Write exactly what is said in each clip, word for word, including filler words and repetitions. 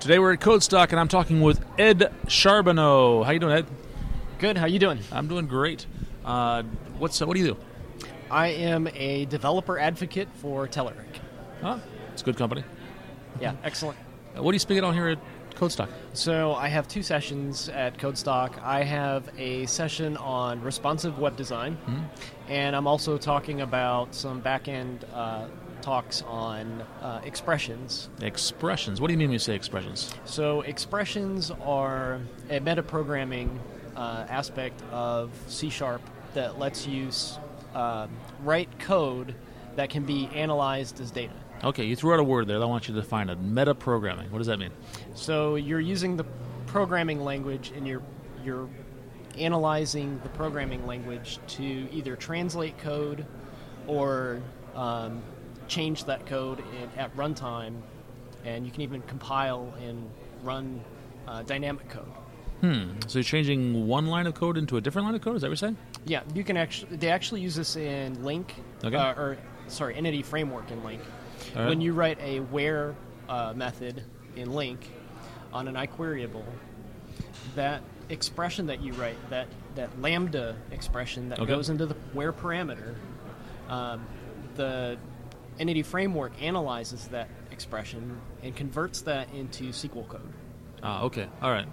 Today we're at Codestock, and I'm talking with Ed Charbonneau. How you doing, Ed? Good. How you doing? I'm doing great. Uh, what's uh, what do you do? I am a developer advocate for Telerik. Huh? It's a good company. Yeah, excellent. Uh, what are you speaking on here at Codestock? So I have two sessions at Codestock. I have a session on responsive web design, Mm-hmm. and I'm also talking about some back-end uh, talks on uh, expressions. Expressions. What do you mean when you say expressions? So expressions are a metaprogramming uh, aspect of C Sharp that lets you uh, write code that can be analyzed as data. Okay, you threw out a word there that I want you to define it. Metaprogramming. What does that mean? So you're using the programming language and you're you're analyzing the programming language to either translate code or um, change that code in, at runtime, and you can even compile and run uh, dynamic code. Hmm. So you're changing one line of code into a different line of code? Is that what you're saying? Yeah, you can actually. They actually use this in LINQ, Okay. uh, or sorry, Entity Framework in LINQ. All right. When you write a where uh, method in LINQ on an iQueryable, that expression that you write, that, that lambda expression that Okay. goes into the where parameter, um, the Entity Framework analyzes that expression and converts that into S Q L code. Ah, okay. All right.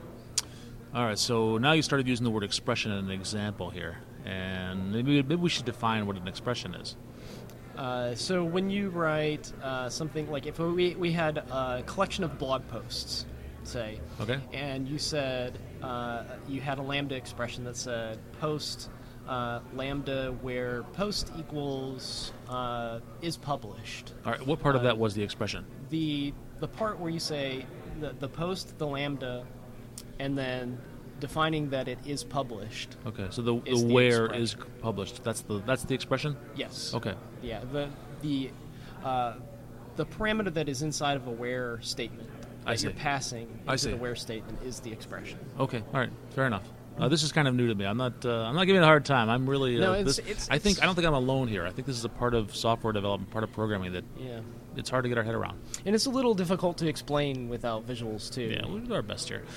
All right, so now you started using the word expression in an example here, and maybe, maybe we should define what an expression is. Uh, so when you write uh, something like if we, we had a collection of blog posts, say, Okay. and you said uh, you had a lambda expression that said post uh, lambda where post equals uh, is published. All right, what part of Uh, that was the expression? The the part where you say the, the post, the lambda, and then defining that it is published. Okay, so the, is the the where expression. is published. That's the that's the expression? Yes. Okay. Yeah. The the uh, the parameter that is inside of a where statement I that you're see. passing I into see. the where statement is the expression. Okay. All right. Fair enough. Uh, this is kind of new to me. I'm not. Uh, I'm not giving it a hard time. I'm really. Uh, No, it's- this, it's- I think. it's- I don't think I'm alone here. I think this is a part of software development, part of programming that Yeah. it's hard to get our head around. And it's a little difficult to explain without visuals too. Yeah, we'll do our best here.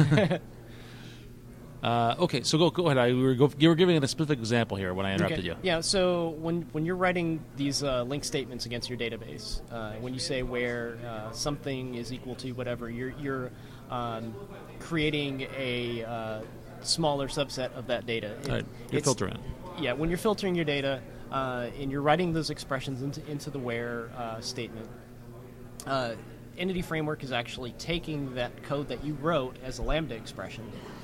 uh, okay, so go go ahead. I, we were go, you were giving a specific example here when I interrupted Okay. you. Yeah. So when when you're writing these uh, link statements against your database, uh, when you say where uh, something is equal to whatever, you're you're um, creating a uh, smaller subset of that data. It- All right, you're it's- filtering. Yeah, when you're filtering your data uh, and you're writing those expressions into into the where uh, statement, uh, Entity Framework is actually taking that code that you wrote as a lambda expression,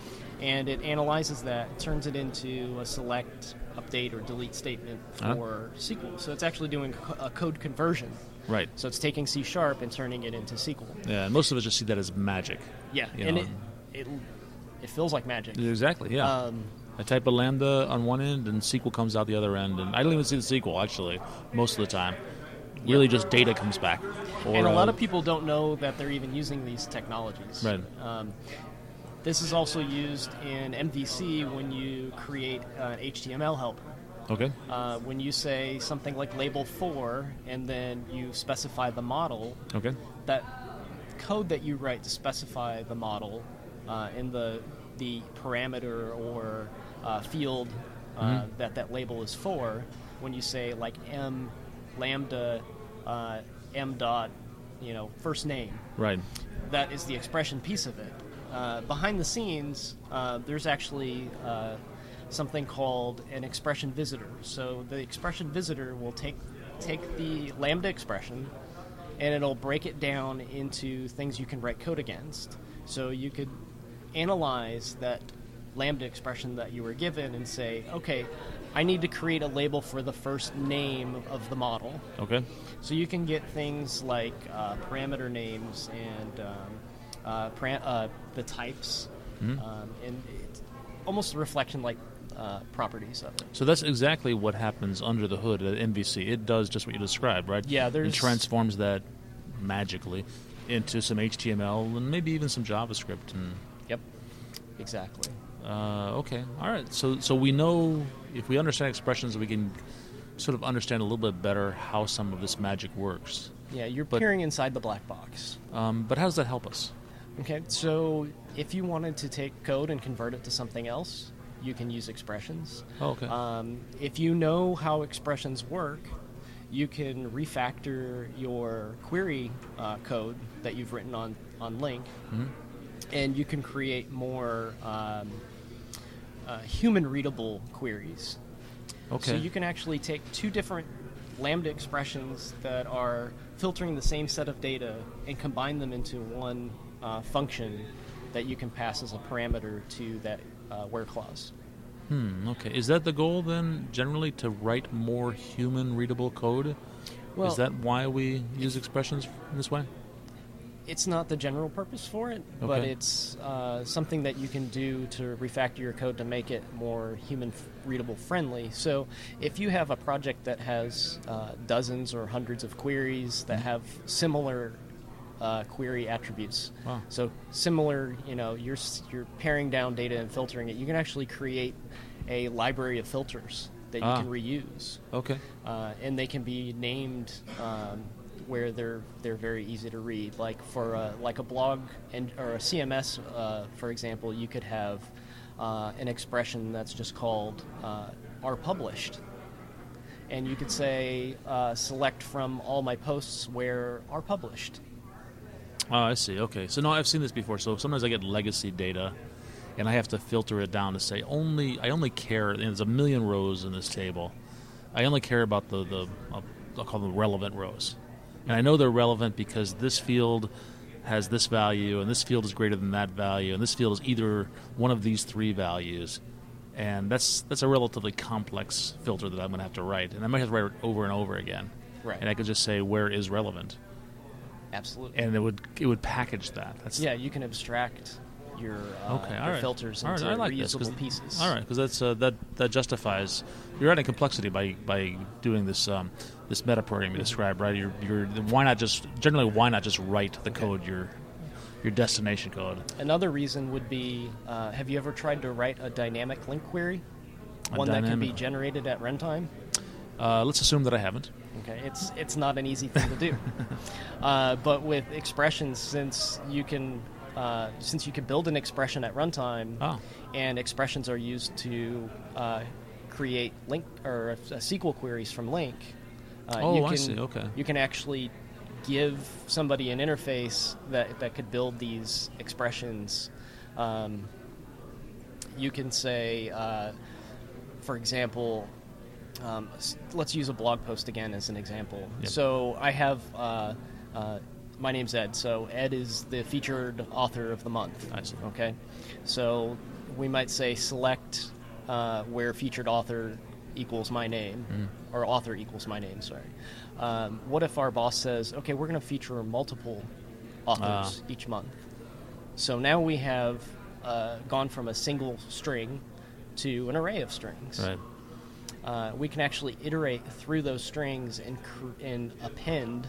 and it analyzes that, turns it into a select, update, or delete statement Uh-huh. for S Q L. So it's actually doing co- a code conversion. Right. So it's taking C Sharp and turning it into S Q L. Yeah, and most of us just see that as magic. Yeah, You and know, it, it it feels like magic. Exactly. Yeah. Um, I type a lambda on one end, and S Q L comes out the other end, and I don't even see the S Q L actually most of the time. Really, just data comes back. Or, and a lot uh, of people don't know that they're even using these technologies. Right. Um, this is also used in M V C when you create an H T M L helper. Okay. Uh, when you say something like label four and then you specify the model, Okay. that code that you write to specify the model uh, in the the parameter or uh, field uh, Mhm. that that label is for, when you say like m lambda uh, m dot, you know, first name, Right. that is the expression piece of it. Uh, behind the scenes, uh, there's actually uh, something called an expression visitor. So the expression visitor will take take the lambda expression and it'll break it down into things you can write code against. So you could analyze that lambda expression that you were given and say, okay, I need to create a label for the first name of the model. Okay. So you can get things like uh, parameter names and um, uh, param- uh, the types, Mhm. um, and it's almost a reflection like uh, properties of it. So that's exactly what happens under the hood at M V C. It does just what you described, right? Yeah, It there's- transforms that magically into some H T M L and maybe even some JavaScript. And Yep, exactly. uh, okay, all right. So so we know if we understand expressions, we can sort of understand a little bit better how some of this magic works. Yeah, you're But- peering inside the black box. Um, but how does that help us? Okay, so if you wanted to take code and convert it to something else, you can use expressions. Oh, okay. Um, if you know how expressions work, you can refactor your query uh, code that you've written on, on Link, Mhm. and you can create more um, uh, human-readable queries. Okay. So you can actually take two different Lambda expressions that are filtering the same set of data and combine them into one uh, function that you can pass as a parameter to that uh, where clause. Hmm, okay. Is that the goal then, generally, to write more human-readable code? Well, Is that why we use expressions in this way? it's not the general purpose for it, but Okay. it's uh, something that you can do to refactor your code to make it more human-readable friendly. So if you have a project that has uh, dozens or hundreds of queries that have similar uh, query attributes, Wow. so similar, you know, you're s- you're paring down data and filtering it, you can actually create a library of filters that you Ah. can reuse, Okay. uh, and they can be named um, where they're they're very easy to read. Like for a, like a blog and or a C M S, uh, for example, you could have uh, an expression that's just called uh, "are published," and you could say uh, select from all my posts where are published. Oh, I see. Okay. So, no, I've seen this before. So sometimes I get legacy data, and I have to filter it down to say only, I only care, and there's a million rows in this table. I only care about the, the I'll, I'll call them relevant rows. And I know they're relevant because this field has this value, and this field is greater than that value, and this field is either one of these three values. And that's that's a relatively complex filter that I'm going to have to write. And I might have to write it over and over again. Right. And I could just say where is relevant. Absolutely. And it would it would package that. That's Yeah, you can abstract your, uh, Okay, all your right. filters All right, into I like this, 'cause- reusable pieces. All right, because that's uh, that that justifies you're adding complexity by by doing this um, this meta program you described, right? You're, you're why not just generally why not just write the code your your destination code? Another reason would be, uh, have you ever tried to write a dynamic link query? A One that can be dynamic- generated at runtime? Uh, let's assume that I haven't. Okay, it's it's not an easy thing to do. uh, but with expressions, since you can uh, since you can build an expression at runtime, Oh. and expressions are used to uh, create link or uh, S Q L queries from Link. Uh, Oh, you I can, see, okay. You can actually give somebody an interface that that could build these expressions. Um, you can say, uh, for example. Um, s- let's use a blog post again as an example. Yep. So I have, uh, uh, my name's Ed. So Ed is the featured author of the month. I see. Okay. So we might say select uh, where featured author equals my name, Mm. or author equals my name, sorry. Um, what if our boss says, okay, we're going to feature multiple authors Ah. each month? So now we have uh, gone from a single string to an array of strings. Right. Uh, we can actually iterate through those strings and, cr- and append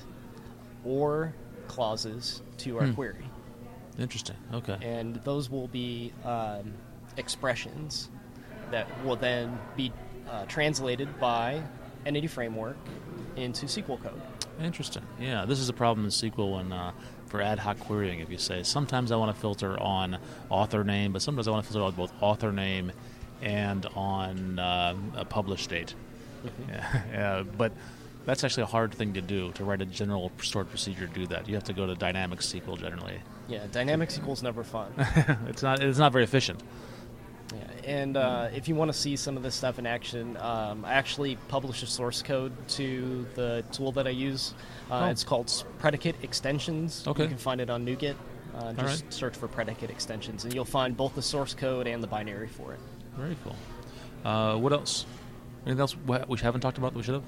or clauses to our Hmm. query. Interesting. Okay. And those will be um, expressions that will then be uh, translated by Entity Framework into S Q L code. Interesting. Yeah, this is a problem in S Q L when, uh, for ad hoc querying. If you say sometimes I want to filter on author name, but sometimes I want to filter on both author name and on uh, a published date. Yeah, yeah, but that's actually a hard thing to do, to write a general stored procedure to do that. You have to go to dynamic S Q L generally. Yeah, dynamic S Q L is never fun. it's not it's not very efficient. Yeah, and uh, if you want to see some of this stuff in action, um, I actually publish a source code to the tool that I use. Uh, Oh. It's called s- Predicate Extensions. Okay. You can find it on NuGet. Uh, just right. search for Predicate Extensions, and you'll find both the source code and the binary for it. Very cool. Uh, what else? Anything else wha- we haven't talked about that we should have?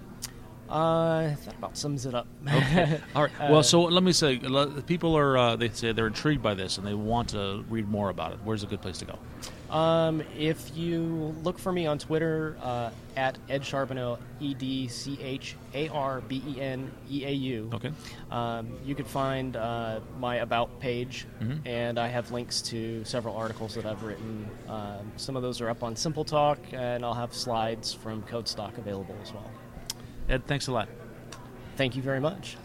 Uh, that about sums it up. Okay. All right. Uh, Well, so let me say, lo- people are uh, they say they're intrigued by this and they want to read more about it. Where's a good place to go? Um, if you look for me on Twitter uh, at Ed Charbonneau, E D C H A R B E N E A U, Okay. um, you could find uh, my About page, Mhm. and I have links to several articles that I've written. Um, some of those are up on Simple Talk, and I'll have slides from CodeStock available as well. Ed, thanks a lot. Thank you very much.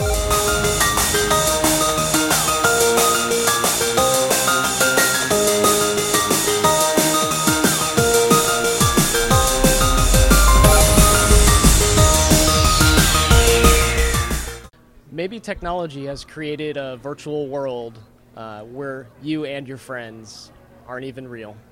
Maybe technology has created a virtual world uh, where you and your friends aren't even real.